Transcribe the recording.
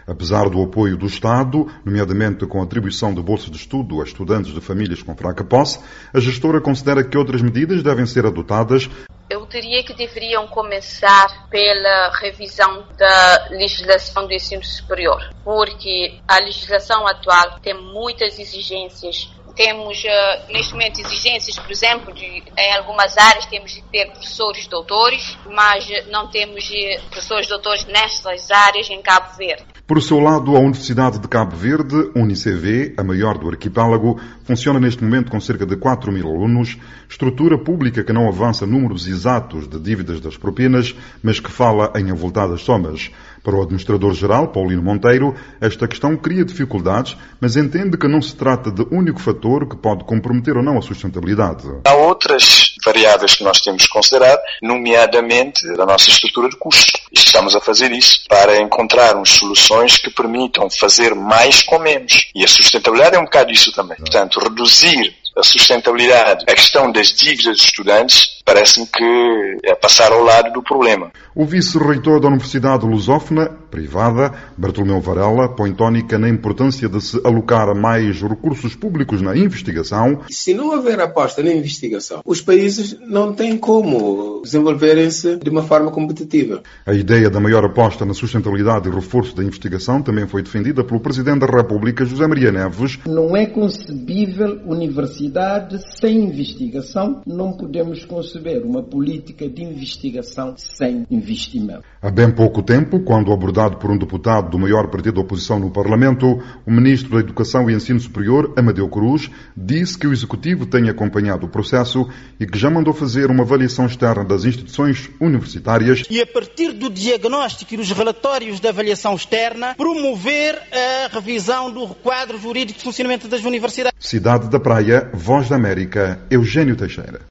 Apesar do apoio do Estado, nomeadamente com a atribuição de bolsas de estudo a estudantes de famílias com fraca posse, a gestora considera que outras medidas devem ser adotadas. Eu diria que deveriam começar pela revisão da legislação do ensino superior, porque a legislação atual tem muitas exigências. Temos, neste momento, exigências, por exemplo, em algumas áreas temos de ter professores doutores, mas não temos professores doutores nestas áreas em Cabo Verde. Por seu lado, a Universidade de Cabo Verde, UniCV, a maior do arquipélago, funciona neste momento com cerca de 4.000 alunos, estrutura pública que não avança números exatos de dívidas das propinas, mas que fala em avultadas somas. Para o administrador-geral, Paulino Monteiro, esta questão cria dificuldades, mas entende que não se trata de único fator que pode comprometer ou não a sustentabilidade. Há outras variáveis que nós temos que considerar, nomeadamente a nossa estrutura de custos. E estamos a fazer isso para encontrarmos soluções que permitam fazer mais com menos. E a sustentabilidade é um bocado isso também. Portanto, reduzir a sustentabilidade, a questão das dívidas dos estudantes, parece-me que é passar ao lado do problema. O vice-reitor da Universidade Lusófona, privada, Bartolomeu Varela, põe tónica na importância de se alocar mais recursos públicos na investigação. Se não houver aposta na investigação, os países não têm como desenvolverem-se de uma forma competitiva. A ideia da maior aposta na sustentabilidade e reforço da investigação também foi defendida pelo Presidente da República, José Maria Neves. Não é concebível universidade sem investigação. Não podemos conceber uma política de investigação sem investimento. Há bem pouco tempo, quando abordado por um deputado do maior partido da oposição no Parlamento, o Ministro da Educação e Ensino Superior, Amadeu Cruz, disse que o Executivo tem acompanhado o processo e que já mandou fazer uma avaliação externa das instituições universitárias. E a partir do diagnóstico e dos relatórios da avaliação externa, promover a revisão do quadro jurídico de funcionamento das universidades. Cidade da Praia, Voz da América, Eugênio Teixeira.